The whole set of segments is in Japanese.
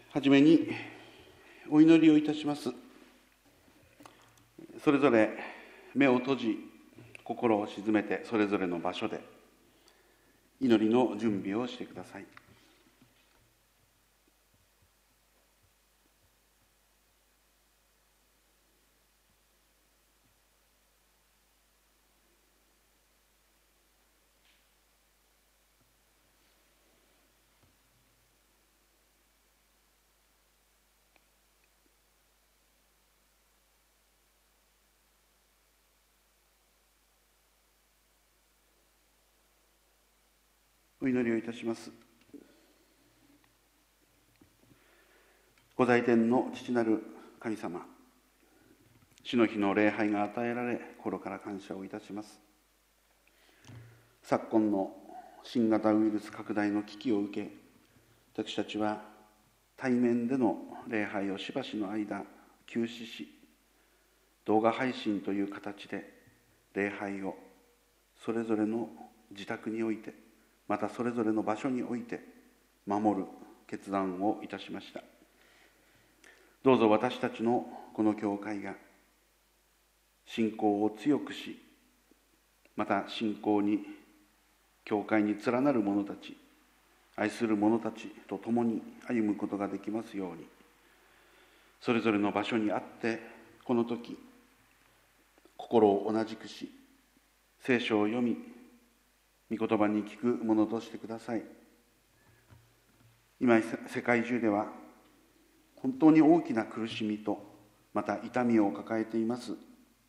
はじめにお祈りをいたします。それぞれ目を閉じ、心を静めて、それぞれの場所で祈りの準備をしてください。お祈りをいたします。ご在天の父なる神様、主の日の礼拝が与えられ、心から感謝をいたします。昨今の新型ウイルス拡大の危機を受け、私たちは対面での礼拝をしばしの間休止し、動画配信という形で礼拝をそれぞれの自宅において、またそれぞれの場所において守る決断をいたしました。どうぞ私たちのこの教会が信仰を強くし、また信仰に教会に連なる者たち、愛する者たちと共に歩むことができますように、それぞれの場所にあってこの時心を同じくし、聖書を読み、御言葉に聞くものとしてください。今世界中では本当に大きな苦しみとまた痛みを抱えています。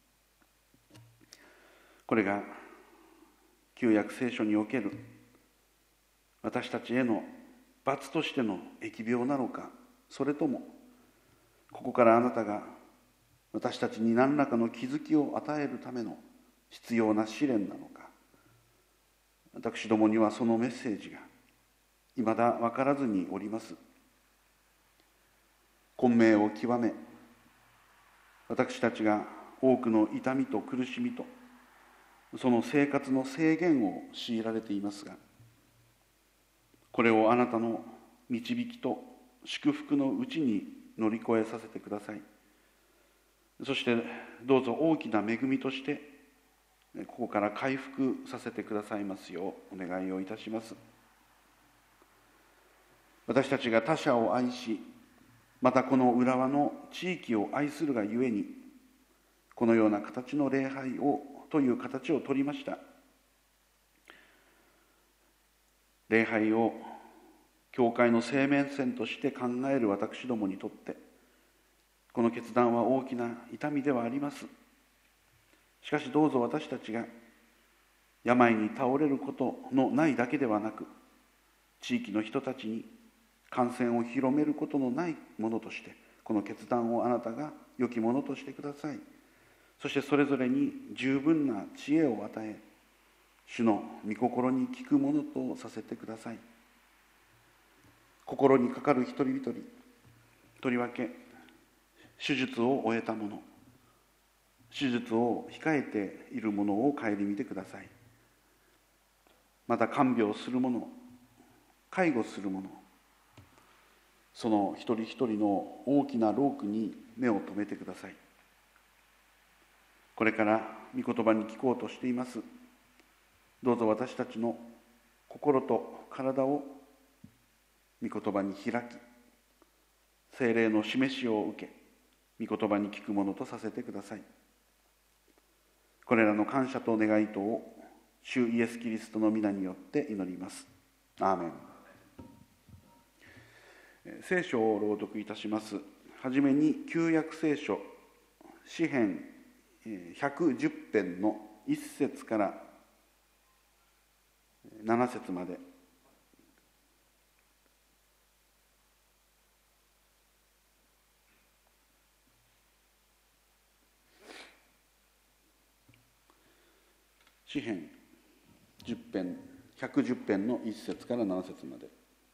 これが旧約聖書における私たちへの罰としての疫病なのか、それともここからあなたが私たちに何らかの気づきを与えるための必要な試練なのか、私どもにはそのメッセージが未だ分からずにおります。混迷を極め、私たちが多くの痛みと苦しみとその生活の制限を強いられていますが、これをあなたの導きと祝福のうちに乗り越えさせてください。そしてどうぞ大きな恵みとしてここから回復させてくださいますようお願いをいたします。私たちが他者を愛し、またこの浦和の地域を愛するがゆえに、このような形の礼拝をという形を取りました。礼拝を教会の生命線として考える私どもにとって、この決断は大きな痛みではあります。しかしどうぞ私たちが病に倒れることのないだけではなく、地域の人たちに感染を広めることのないものとして、この決断をあなたが良きものとしてください。そしてそれぞれに十分な知恵を与え、主の御心に聞くものとさせてください。心にかかる一人一人、とりわけ手術を終えた者、手術を控えている者を顧みてください。また看病する者、介護する者、その一人一人の大きな労苦に目を留めてください。これから御言葉に聞こうとしています。どうぞ私たちの心と体を御言葉に開き、聖霊の示しを受け、御言葉に聞くものとさせてください。これらの感謝と願いとを主イエス・キリストの皆によって祈ります。アーメン。聖書を朗読いたします。はじめに旧約聖書詩編110編の1節から7節まで、詩編10編110編の1節から7節まで。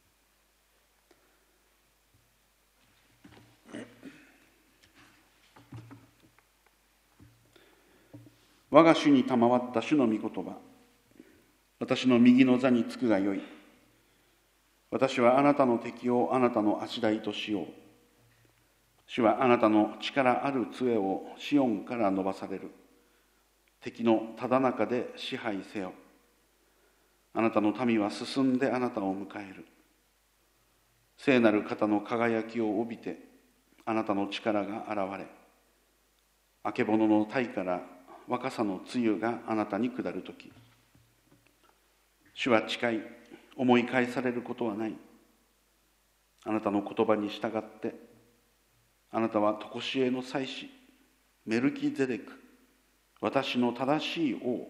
我が主に賜った主の御言葉、私の右の座につくがよい。 私はあなたの敵をあなたの足台としよう。主はあなたの力ある杖をシオンから伸ばされる。敵のただ中で支配せよ。あなたの民は進んであなたを迎える。聖なる方の輝きを帯びてあなたの力が現れ、あけぼのの体から若さの露があなたに下るとき、主は近い、思い返されることはない。あなたの言葉に従ってあなたは常しえの祭司メルキゼデク、私の正しい王。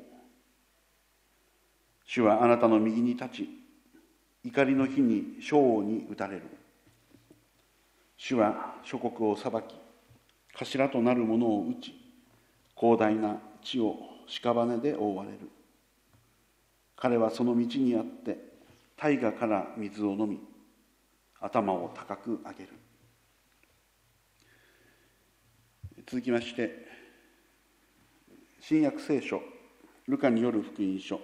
主はあなたの右に立ち、怒りの日に将王に打たれる。主は諸国を裁き、頭となる者を打ち、広大な地を屍で覆われる。彼はその道にあって大河から水を飲み、頭を高く上げる。続きまして、新約聖書ルカによる福音書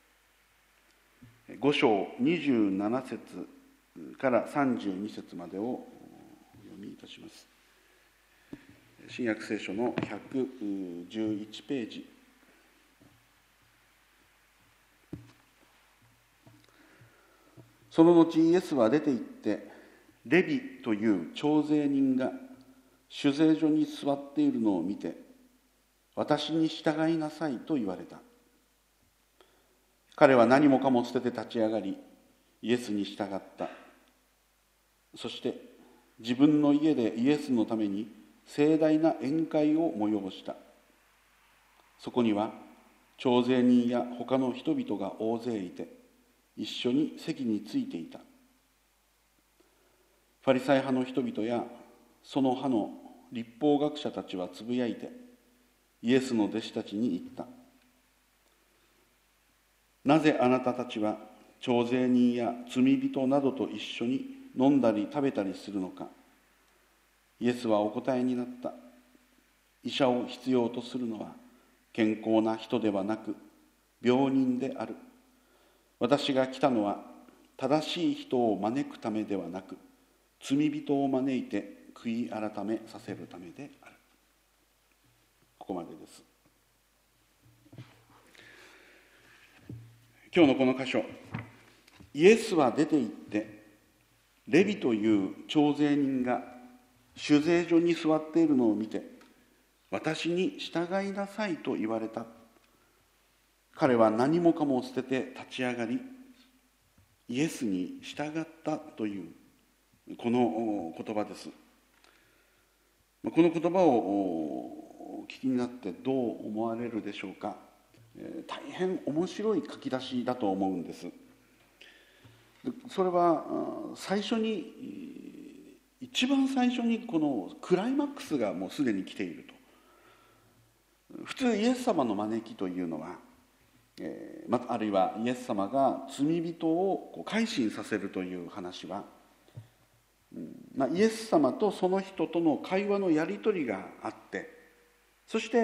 5章27節から32節までを読みいたします。新約聖書の111ページ。その後イエスは出て行って、レビという徴税人が酒税所に座っているのを見て、私に従いなさいと言われた。彼は何もかも捨てて立ち上がり、イエスに従った。そして自分の家でイエスのために盛大な宴会を催した。そこには徴税人や他の人々が大勢いて、一緒に席についていた。ファリサイ派の人々やその派の律法学者たちはつぶやいて、イエスの弟子たちに言った。なぜあなたたちは徴税人や罪人などと一緒に飲んだり食べたりするのか。イエスはお答えになった。医者を必要とするのは健康な人ではなく病人である。私が来たのは正しい人を招くためではなく、罪人を招いて悔い改めさせるためである。ここまでです。今日のこの箇所、イエスは出て行ってレビという徴税人が酒税所に座っているのを見て、私に従いなさいと言われた。彼は何もかも捨てて立ち上がり、イエスに従ったというこの言葉です。この言葉をお聞きになってどう思われるでしょうか。大変面白い書き出しだと思うんです。それは一番最初にこのクライマックスがもうすでに来ていると。普通イエス様の招きというのは、あるいはイエス様が罪人を改心させるという話は、イエス様とその人との会話のやり取りがあって、そして、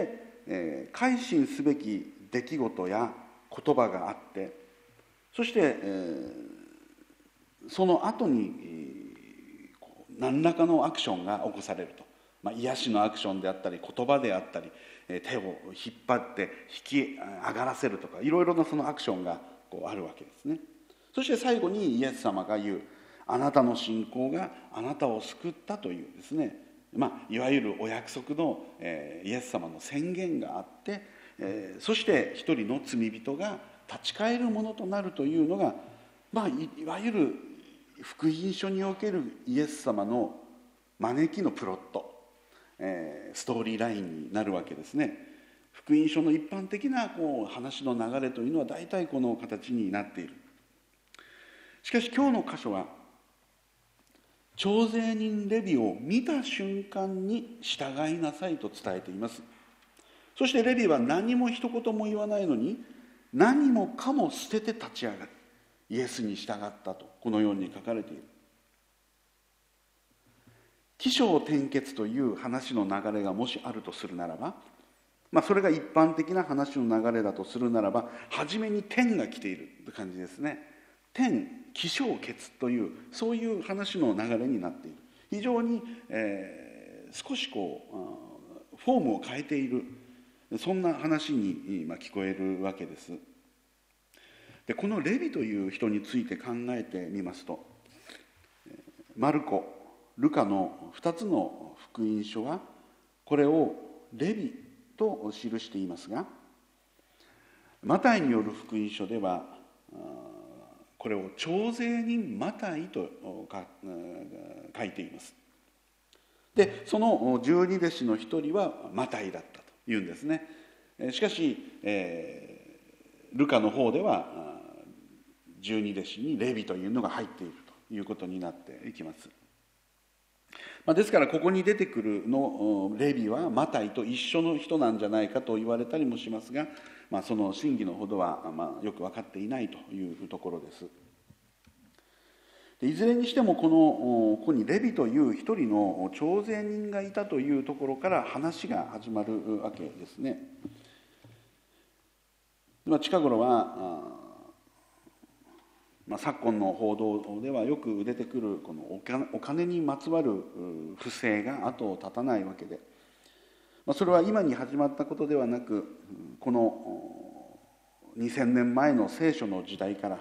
改心すべき出来事や言葉があって、そして、その後に、何らかのアクションが起こされると、癒しのアクションであったり言葉であったり、手を引っ張って引き上がらせるとか、いろいろなそのアクションがあるわけですね。そして最後にイエス様が言う、あなたの信仰があなたを救ったというですね、いわゆるお約束の、イエス様の宣言があって、そして一人の罪人が立ち返るものとなるというのが、いわゆる福音書におけるイエス様の招きのプロット、ストーリーラインになるわけですね。福音書の一般的な話の流れというのは大体この形になっている。しかし今日の箇所は、徴税人レビを見た瞬間に従いなさいと伝えています。そしてレビは何も一言も言わないのに、何もかも捨てて立ち上がり、イエスに従ったと、このように書かれている。起承転結という話の流れがもしあるとするならば、それが一般的な話の流れだとするならば、初めに天が来ているという感じですね。 天起承結というそういう話の流れになっている。非常に、少しフォームを変えている、そんな話に聞こえるわけです。でこのレビという人について考えてみますと、マルコ、ルカの2つの福音書はこれをレビと記していますが、マタイによる福音書ではこれを徴税人マタイと書いています。でその十二弟子の一人はマタイだったというんですね。しかし、ルカの方では十二弟子にレビというのが入っているということになっていきます。ですからここに出てくるのレビはマタイと一緒の人なんじゃないかと言われたりもしますが、その真偽のほどはよく分かっていないというところです。いずれにしてもここにレビという一人の徴税人がいたというところから話が始まるわけですね。近頃は昨今の報道ではよく出てくるこのお金にまつわる不正が後を絶たないわけで、それは今に始まったことではなく、この2000年前の聖書の時代から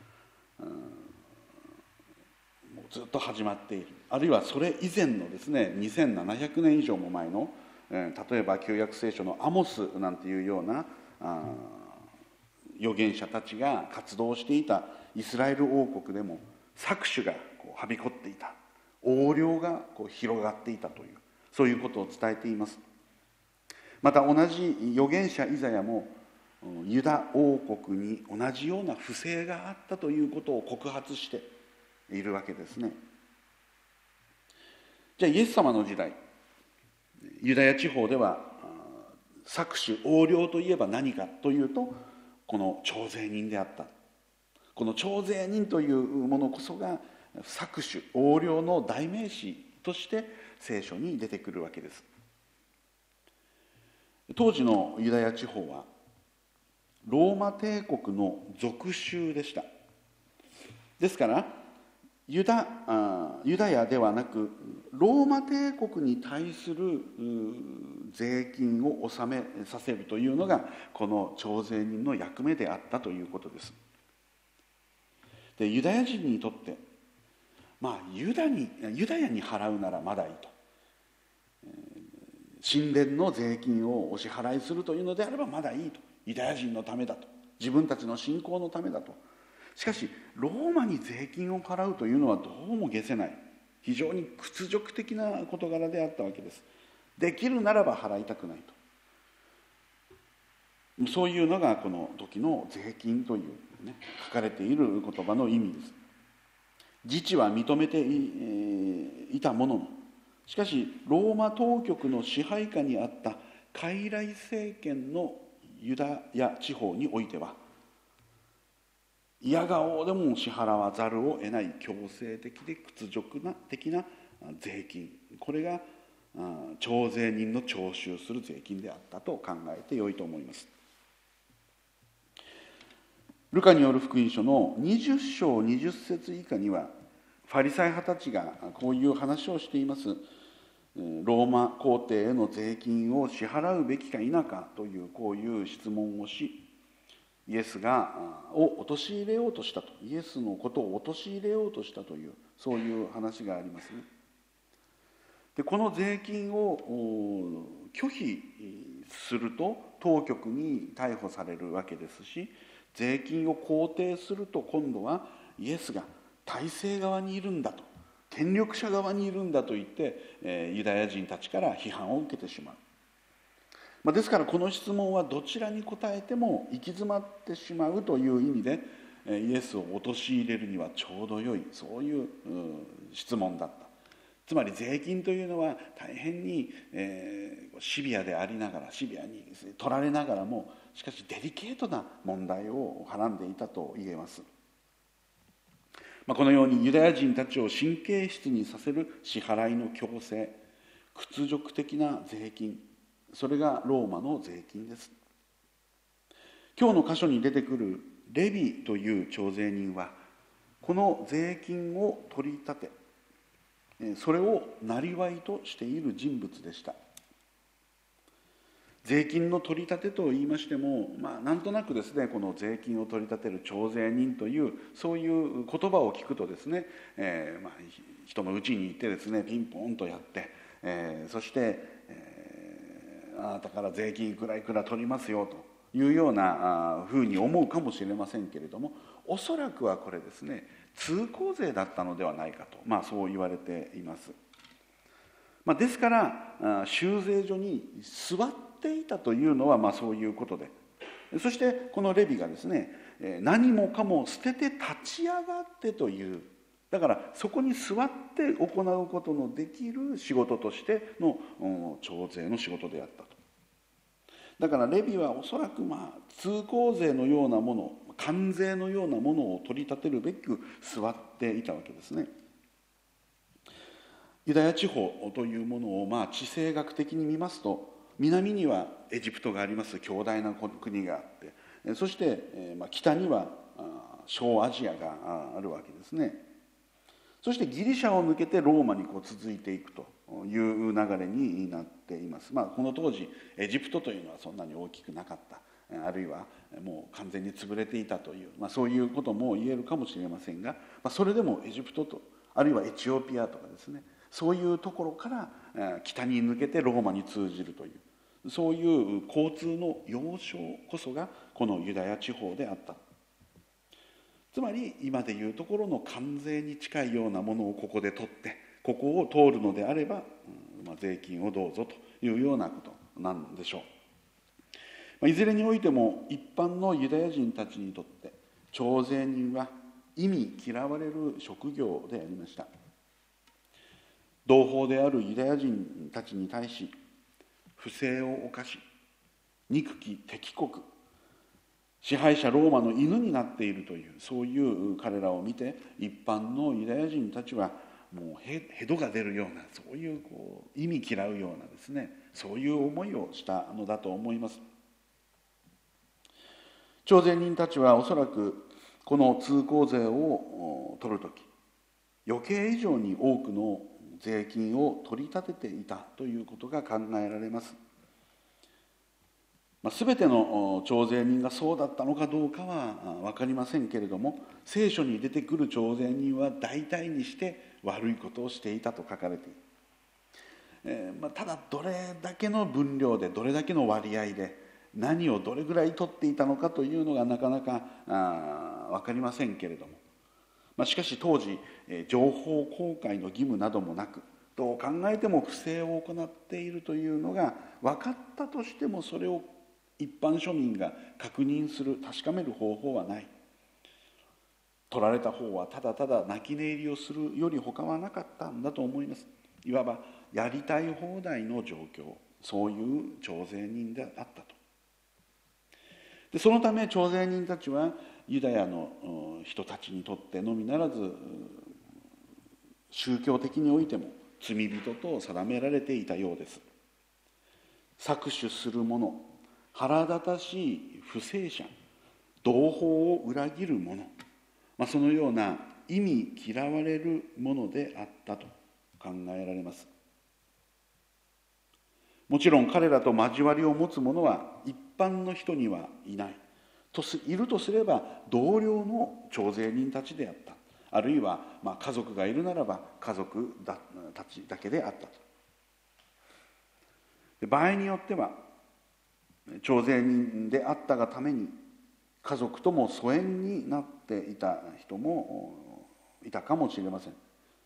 ずっと始まっている。あるいはそれ以前のですね、2700年以上も前の、例えば旧約聖書のアモスなんていうような預言者たちが活動していたイスラエル王国でも搾取がはびこっていた、横領が広がっていたという、そういうことを伝えています。また同じ預言者イザヤもユダ王国に同じような不正があったということを告発しているわけですね。じゃあイエス様の時代、ユダヤ地方では搾取横領といえば何かというと、この徴税人であった。この徴税人というものこそが搾取横領の代名詞として聖書に出てくるわけです。当時のユダヤ地方はローマ帝国の属州でした。ですからユダヤではなくローマ帝国に対する税金を納めさせるというのがこの徴税人の役目であったということです。でユダヤ人にとってユダヤに払うならまだいいと、神殿の税金をお支払いするというのであればまだいいと、ユダヤ人のためだと、自分たちの信仰のためだと。しかしローマに税金を払うというのはどうも解せない、非常に屈辱的な事柄であったわけです。できるならば払いたくないと、そういうのがこの時の税金という、書かれている言葉の意味です。自治は認めていたものの、しかしローマ当局の支配下にあった傀儡政権のユダヤ地方においては、嫌顔でも支払わざるを得ない強制的で屈辱的な税金、これが徴税人の徴収する税金であったと考えてよいと思います。ルカによる福音書の20章20節以下にはファリサイ派たちがこういう話をしています。ローマ皇帝への税金を支払うべきか否かというこういう質問をし、イエスを陥れようとしたと、イエスのことを陥れようとしたという、そういう話がありますね。でこの税金を拒否すると当局に逮捕されるわけですし、税金を肯定すると今度はイエスが体制側にいるんだと、権力者側にいるんだと言って、ユダヤ人たちから批判を受けてしまう。ですからこの質問はどちらに答えても行き詰まってしまうという意味で、イエスを陥れるにはちょうど良い、そういう質問だった。つまり税金というのは大変にシビアでありながら、シビアに取られながらも、しかしデリケートな問題をはらんでいたと言えます。このようにユダヤ人たちを神経質にさせる支払いの強制、屈辱的な税金、それがローマの税金です。今日の箇所に出てくるレビという徴税人はこの税金を取り立て、それを生業としている人物でした。税金の取り立てと言いましても、なんとなくですね、この税金を取り立てる徴税人というそういう言葉を聞くとですね、人のうちに行ってですね、ピンポンとやって、そして、あなたから税金いくらいくら取りますよというようなふうに思うかもしれませんけれども、おそらくはこれですね、通行税だったのではないかと、そう言われています。ですから収税所に座っていたというのはそういうことで、そしてこのレビがですね、何もかも捨てて立ち上がってという、だからそこに座って行うことのできる仕事としての徴税の仕事であったと。だからレビはおそらく通行税のようなもの、関税のようなものを取り立てるべく座っていたわけですね。ユダヤ地方というものを地政学的に見ますと、南にはエジプトがあります、強大な国があって、そして北には小アジアがあるわけですね。そしてギリシャを抜けてローマに続いていくという流れになっています。この当時エジプトというのはそんなに大きくなかった、あるいはもう完全に潰れていたという、そういうことも言えるかもしれませんが、それでもエジプトと、あるいはエチオピアとかですね、そういうところから北に抜けてローマに通じるという、そういう交通の要衝こそがこのユダヤ地方であった。つまり今でいうところの関税に近いようなものをここで取って、ここを通るのであれば、税金をどうぞというようなことなんでしょう。いずれにおいても一般のユダヤ人たちにとって徴税人は忌み嫌われる職業でありました。同胞であるユダヤ人たちに対し不正を犯し、憎き敵国、支配者ローマの犬になっているという、そういう彼らを見て一般のユダヤ人たちはもうへどが出るような、そういう忌み嫌うようなですね、そういう思いをしたのだと思います。徴税人たちはおそらくこの通行税を取るとき、余計以上に多くの税金を取り立てていたということが考えられます。全ての徴税人がそうだったのかどうかは分かりませんけれども、聖書に出てくる徴税人は大体にして悪いことをしていたと書かれている。ただどれだけの分量でどれだけの割合で何をどれぐらい取っていたのかというのがなかなか分かりませんけれども、しかし当時情報公開の義務などもなく、どう考えても不正を行っているというのが分かったとしても、それを一般庶民が確認する、確かめる方法はない。取られた方はただただ泣き寝入りをするより他はなかったんだと思います。いわばやりたい放題の状況、そういう徴税人であったと。でそのため徴税人たちはユダヤの人たちにとってのみならず、宗教的においても罪人と定められていたようです。搾取する者、腹立たしい不正者、同胞を裏切る者、そのような忌み嫌われるものであったと考えられます。もちろん彼らと交わりを持つ者は一般の人にはいない。いるとすれば同僚の徴税人たちであった。あるいは家族がいるならば家族たちだけであったと。場合によっては徴税人であったがために家族とも疎遠になっていた人もいたかもしれません。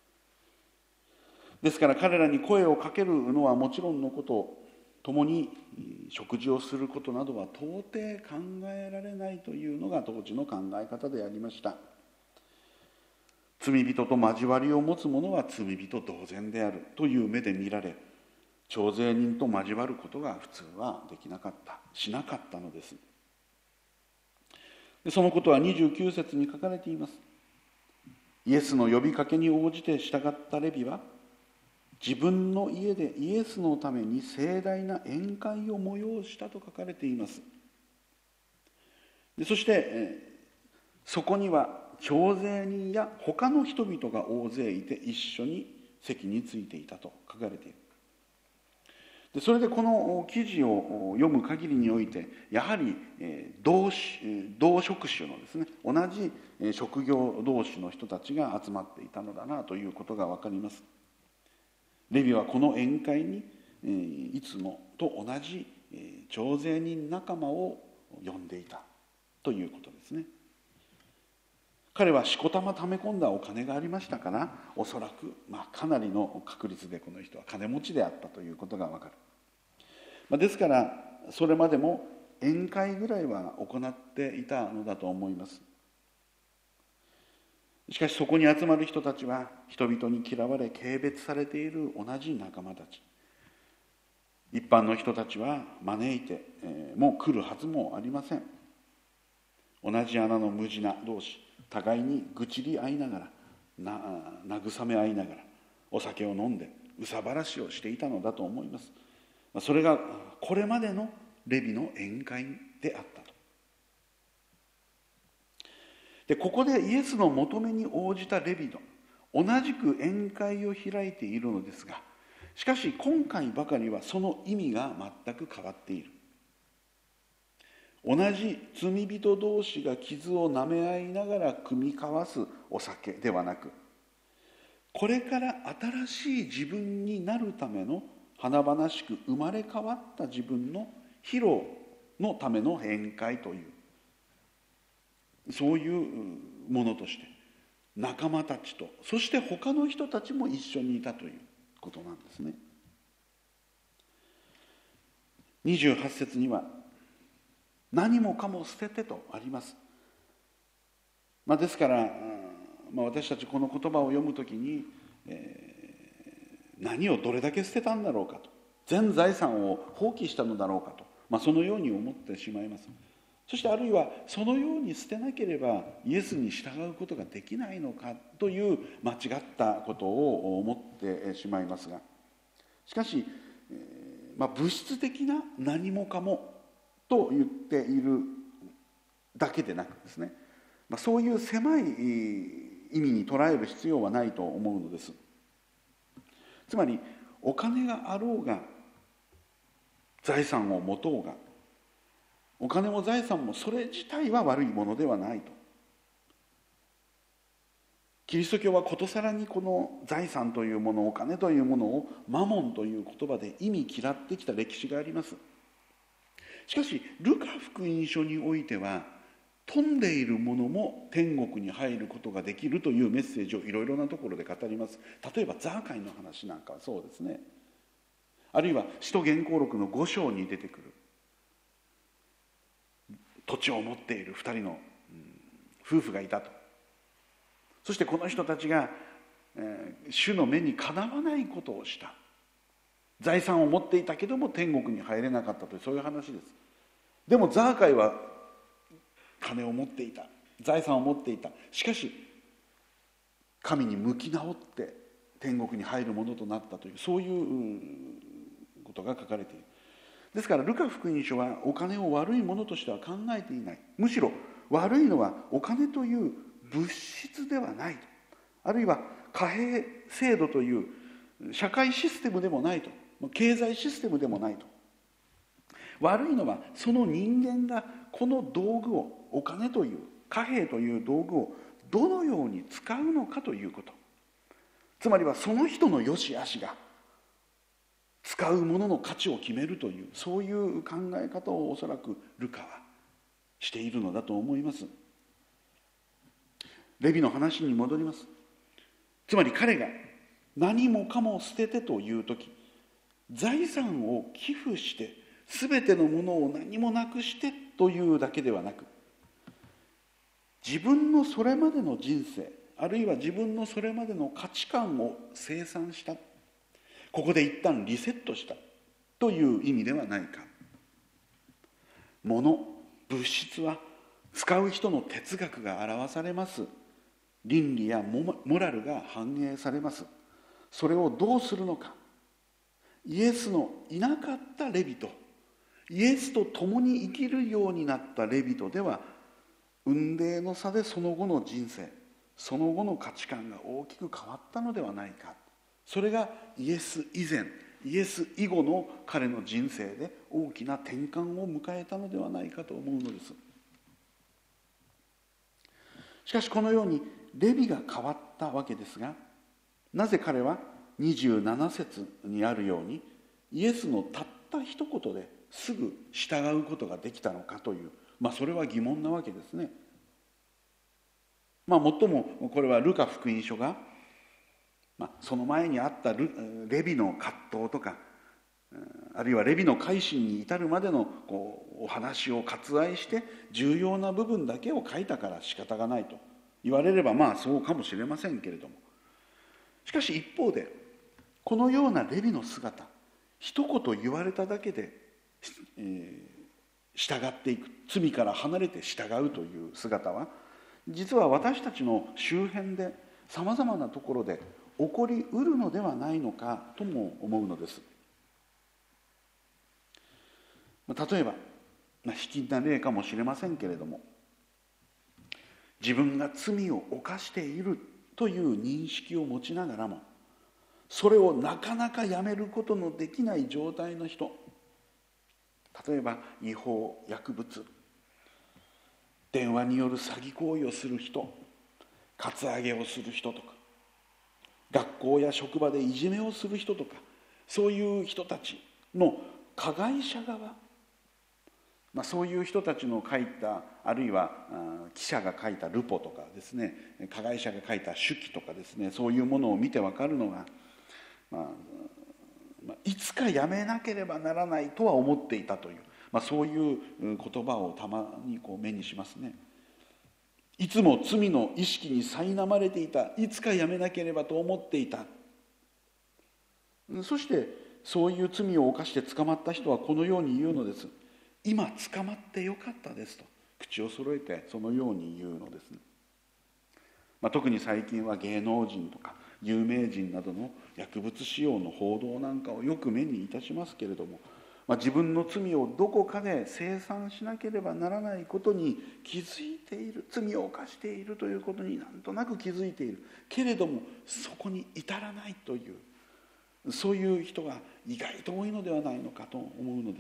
ですから彼らに声をかけるのはもちろんのこと、共に食事をすることなどは到底考えられないというのが当時の考え方でありました。罪人と交わりを持つ者は罪人同然であるという目で見られ、徴税人と交わることが普通はできなかった、しなかったのです。そのことは29節に書かれています。イエスの呼びかけに応じて従ったレビは、自分の家でイエスのために盛大な宴会を催したと書かれています。そしてそこには徴税人や他の人々が大勢いて一緒に席についていたと書かれている。でそれでこの記事を読む限りにおいて、やはり同職種のですね、同じ職業同士の人たちが集まっていたのだなということが分かります。レビはこの宴会にいつもと同じ徴税人仲間を呼んでいたということですね。彼はしこたま貯め込んだお金がありましたから、おそらくかなりの確率でこの人は金持ちであったということがわかる。ですからそれまでも宴会ぐらいは行っていたのだと思います。しかしそこに集まる人たちは人々に嫌われ軽蔑されている同じ仲間たち。一般の人たちは招いてもう来るはずもありません。同じ穴の無地な同士、互いに愚痴り合いながら慰め合いながらお酒を飲んで憂さ晴らしをしていたのだと思います。それがこれまでのレビの宴会であったと。でここでイエスの求めに応じたレビと同じく宴会を開いているのですが、しかし今回ばかりはその意味が全く変わっている。同じ罪人同士が傷を舐め合いながら酌み交わすお酒ではなく、これから新しい自分になるための華々しく生まれ変わった自分の披露のための宴会という、そういうものとして仲間たちと、そして他の人たちも一緒にいたということなんですね。28節には何もかも捨ててとあります。ですから、私たちこの言葉を読むときに、何をどれだけ捨てたんだろうかと、全財産を放棄したのだろうかと、そのように思ってしまいます。そしてあるいはそのように捨てなければイエスに従うことができないのかという間違ったことを思ってしまいますが、しかし、物質的な何もかもと言っているだけでなくですね、そういう狭い意味に捉える必要はないと思うのです。つまりお金があろうが財産を持とうが、お金も財産もそれ自体は悪いものではないと。キリスト教はことさらにこの財産というもの、お金というものをマモンという言葉で意味嫌ってきた歴史があります。しかしルカ福音書においては、富んでいるものも天国に入ることができるというメッセージをいろいろなところで語ります。例えばザーカイの話なんかはそうですね。あるいは使徒言行録の5章に出てくる土地を持っている2人の夫婦がいたと。そしてこの人たちが主の目にかなわないことをした。財産を持っていたけども天国に入れなかったという、そういう話です。でもザーカイは金を持っていた、財産を持っていた。しかし神に向き直って天国に入るものとなったという、そういうことが書かれている。ですからルカ福音書はお金を悪いものとしては考えていない。むしろ悪いのはお金という物質ではないと、あるいは貨幣制度という社会システムでもないと、経済システムでもないと。悪いのはその人間がこの道具を、お金という貨幣という道具をどのように使うのかということ。つまりはその人の良し悪しが使うものの価値を決めるという、そういう考え方をおそらくルカはしているのだと思います。レビの話に戻ります。つまり彼が何もかも捨ててというとき、財産を寄付して全てのものを何もなくしてというだけではなく、自分のそれまでの人生、あるいは自分のそれまでの価値観を清算した、ここで一旦リセットしたという意味ではないか。物、物質は使う人の哲学が表されます。倫理やモラルが反映されます。それをどうするのか。イエスのいなかったレビト、イエスと共に生きるようになったレビトでは雲泥の差でその後の人生、その後の価値観が大きく変わったのではないか。それがイエス以前、イエス以後の彼の人生で大きな転換を迎えたのではないかと思うのです。しかしこのようにレビが変わったわけですが、なぜ彼は27節にあるようにイエスのたった一言ですぐ従うことができたのかという、それは疑問なわけですね。もっともこれはルカ福音書が、その前にあったレビの葛藤とか、あるいはレビの改心に至るまでのお話を割愛して重要な部分だけを書いたから仕方がないと言われればそうかもしれませんけれども、しかし一方でこのようなレビの姿、一言言われただけで、従っていく、罪から離れて従うという姿は実は私たちの周辺でさまざまなところで起こりうるのではないのかとも思うのです。例えば卑近な例かもしれませんけれども、自分が罪を犯しているという認識を持ちながらもそれをなかなかやめることのできない状態の人、例えば違法薬物、電話による詐欺行為をする人、カツアゲをする人とか、学校や職場でいじめをする人とか、そういう人たちの加害者側、そういう人たちの書いた、あるいは記者が書いたルポとかですね、加害者が書いた手記とかですね、そういうものを見て分かるのが、いつかやめなければならないとは思っていたという、そういう言葉をたまに目にしますね。いつも罪の意識に苛まれていた、いつかやめなければと思っていた。そしてそういう罪を犯して捕まった人はこのように言うのです。今捕まってよかったですと口を揃えてそのように言うのですね。特に最近は芸能人とか有名人などの薬物使用の報道なんかをよく目にいたしますけれども、自分の罪をどこかで清算しなければならないことに気づいている、罪を犯しているということになんとなく気づいているけれどもそこに至らないという、そういう人が意外と多いのではないのかと思うのです。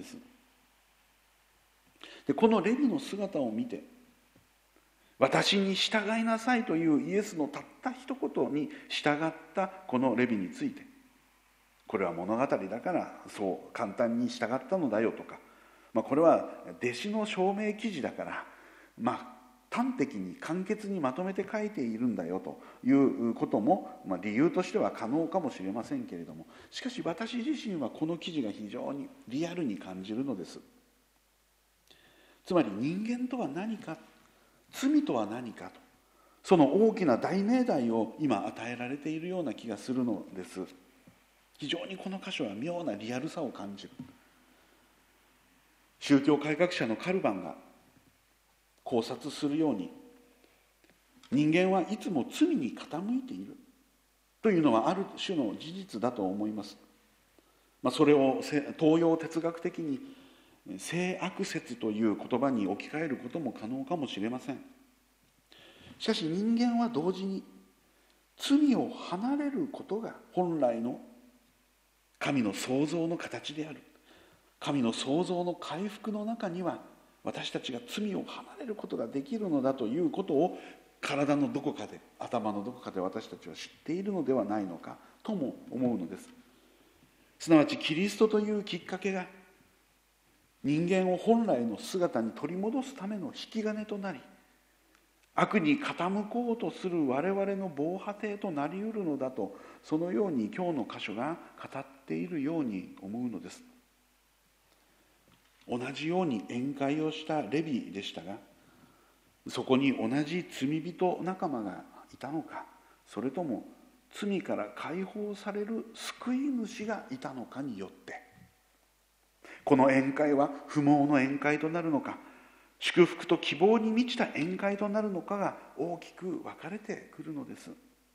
でこのレビの姿を見て、私に従いなさいというイエスのたった一言に従ったこのレビについて、これは物語だからそう簡単に従ったのだよとか、これは弟子の証明記事だから端的に簡潔にまとめて書いているんだよということも、理由としては可能かもしれませんけれども、しかし私自身はこの記事が非常にリアルに感じるのです。つまり人間とは何か、罪とは何かと、その大きな大命題を今与えられているような気がするのです。非常にこの箇所は妙なリアルさを感じる。宗教改革者のカルバンが考察するように、人間はいつも罪に傾いているというのはある種の事実だと思います。それを東洋哲学的に性悪説という言葉に置き換えることも可能かもしれません。しかし人間は同時に罪を離れることが本来の神の創造の形である。神の創造の回復の中には私たちが罪を離れることができるのだということを体のどこかで、頭のどこかで私たちは知っているのではないのかとも思うのです。すなわちキリストというきっかけが人間を本来の姿に取り戻すための引き金となり、悪に傾こうとする我々の防波堤となりうるのだと、そのように今日の箇所が語っているように思うのです。同じように宴会をしたレビでしたが、そこに同じ罪人仲間がいたのか、それとも罪から解放される救い主がいたのかによって、この宴会は不毛の宴会となるのか、祝福と希望に満ちた宴会となるのかが大きく分かれてくるのです。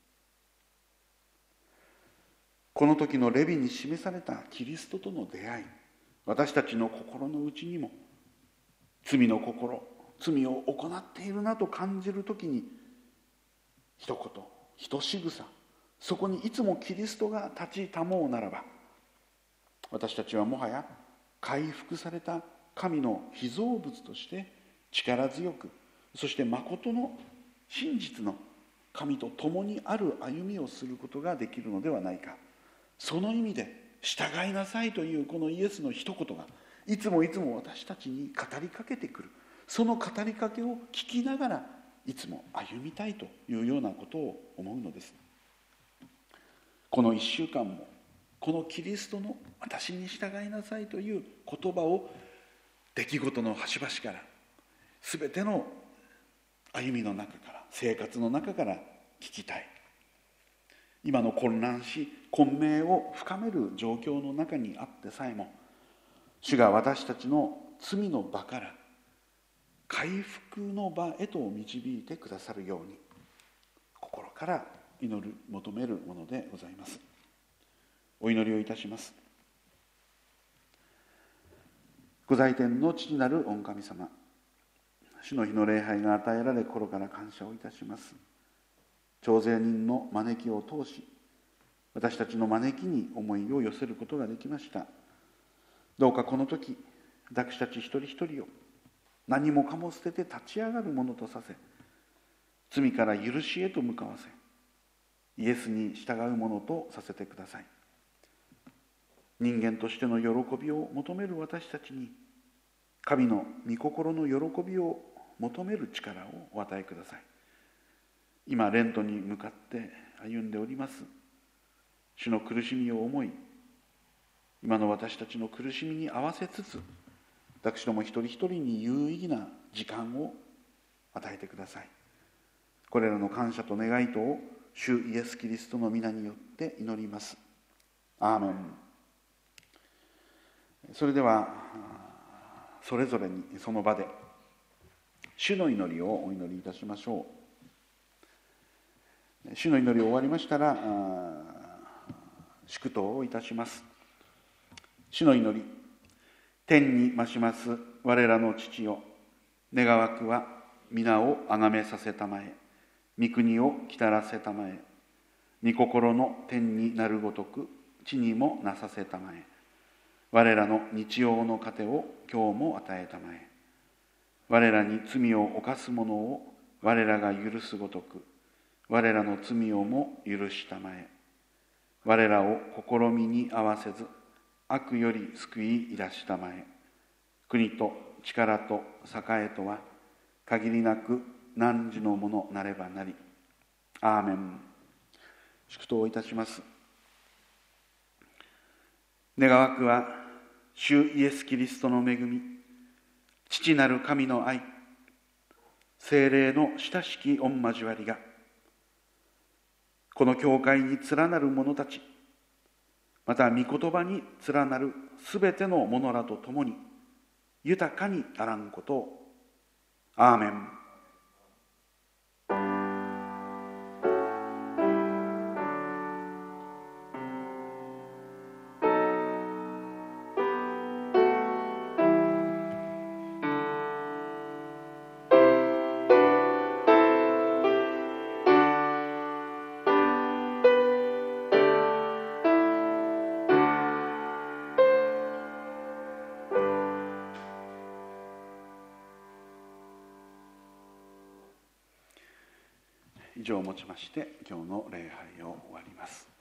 この時のレビに示されたキリストとの出会い、私たちの心の内にも罪の心、 罪を行っているなと感じるときに、一言一仕草、そこにいつもキリストが立ちたもうならば、私たちはもはや回復された神の被造物として力強く、そして誠の真実の神と共にある歩みをすることができるのではないか。その意味で従いなさいというこのイエスの一言がいつも私たちに語りかけてくる。その語りかけを聞きながらいつも歩みたいというようなことを思うのです。この1週間もこのキリストの私に従いなさいという言葉を出来事の端々から、全ての歩みの中から、生活の中から聞きたい。今の混乱し混迷を深める状況の中にあってさえも、主が私たちの罪の場から回復の場へと導いてくださるように、心から祈る求めるものでございます。お祈りをいたします。御在天の父なる御神様、主の日の礼拝が与えられ心から感謝をいたします。徴税人の招きを通し、私たちの招きに思いを寄せることができました。どうかこの時、私たち一人一人を何もかも捨てて立ち上がるものとさせ、罪から許しへと向かわせ、イエスに従うものとさせてください。人間としての喜びを求める私たちに、神の御心の喜びを求める力をお与えください。今レントに向かって歩んでおります主の苦しみを思い、今の私たちの苦しみに合わせつつ、私ども一人一人に有意義な時間を与えてください。これらの感謝と願いとを主イエスキリストの皆によって祈ります。アーメン。それではそれぞれにその場で主の祈りをお祈りいたしましょう。主の祈りを終わりましたら祝祷をいたします。主の祈り。天に増します我らの父よ、願わくは皆をあがめさせたまえ、御国を来たらせたまえ、御心の天になるごとく地にもなさせたまえ、我らの日曜の糧を今日も与えたまえ、我らに罪を犯す者を我らが許すごとく我らの罪をも許したまえ、我らを試みに合わせず悪より救いいらしたまえ、国と力と栄とは限りなく汝のものなればなり。アーメン。祝祷いたします。願わくは主イエスキリストの恵み、父なる神の愛、聖霊の親しき御交わりが、この教会に連なる者たち、また御言葉に連なるすべての者らと共に豊かにあらんことを。アーメン。以上をもちまして今日の礼拝を終わります。